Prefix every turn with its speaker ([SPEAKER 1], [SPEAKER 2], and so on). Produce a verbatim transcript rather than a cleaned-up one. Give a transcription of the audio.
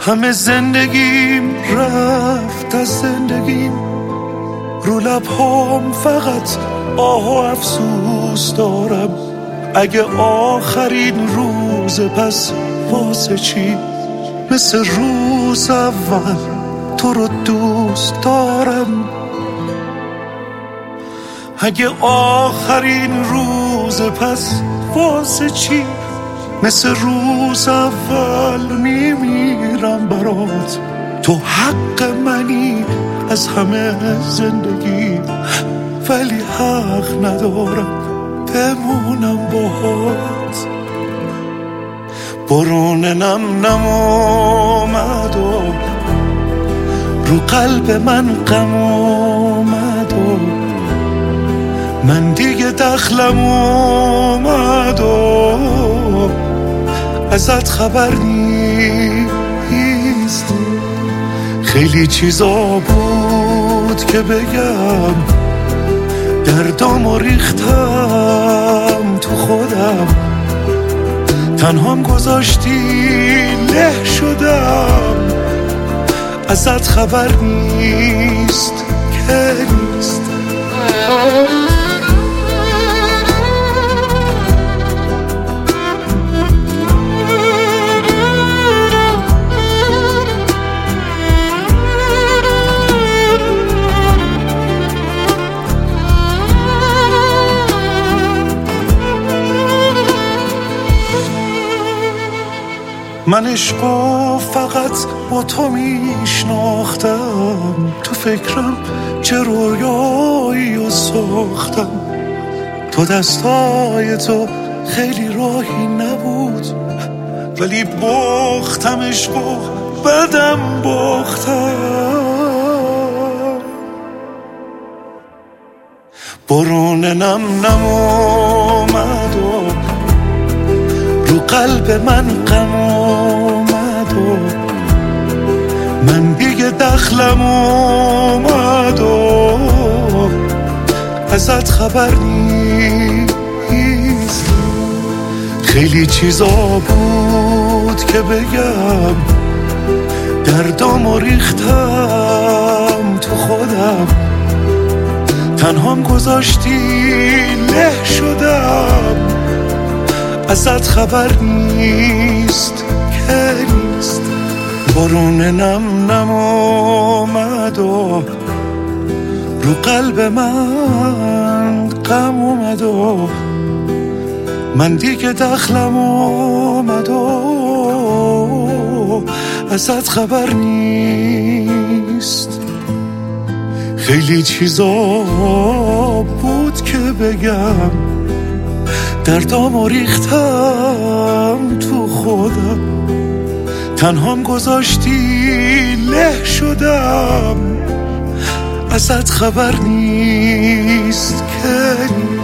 [SPEAKER 1] همه زندگیم رفت از زندگیم، رو لبهام فقط آه و افسوس دارم. اگه آخرین روز پس واسه چی؟ مثل روز اول تو رو دوست دارم. اگه آخرین روز پس واسه چی؟ مثل روز اول میمیرم برات. تو حق منی از همه زندگی، ولی حق ندارم بمونم باهات. برون نم نم اومد و رو قلب من غم اومد و من دیگه دخلم اومد و ازت خبر نیست. خیلی چیزا بود که بگم، دردامو ریختم تو خودم، تنهام گذاشتی له شدم. ازت خبر نیست که نیست. من عشقو فقط با تو میشناختم، تو فکرم چه رویایی و ساختم. تو دستای تو خیلی راهی نبود، ولی باختم عشقو بدم باختم. برون نم نم اومد و رو قلب من غم اومد و من دیگه دخلم اومد و ازت خبر نیست. خیلی چیزا بود که بگم، دردامو ریختم تو خودم، تنهام گذاشتی له شدم. ازت خبر نیست که نیست. برون نم نم اومد و رو قلب من غم اومد و من دیگه دخلم اومد و ازت خبر نیست. خیلی چیزا بود که بگم، دردامو ریختم تو خودم، تنهام گذاشتی له شدم. ازت خبر نیست که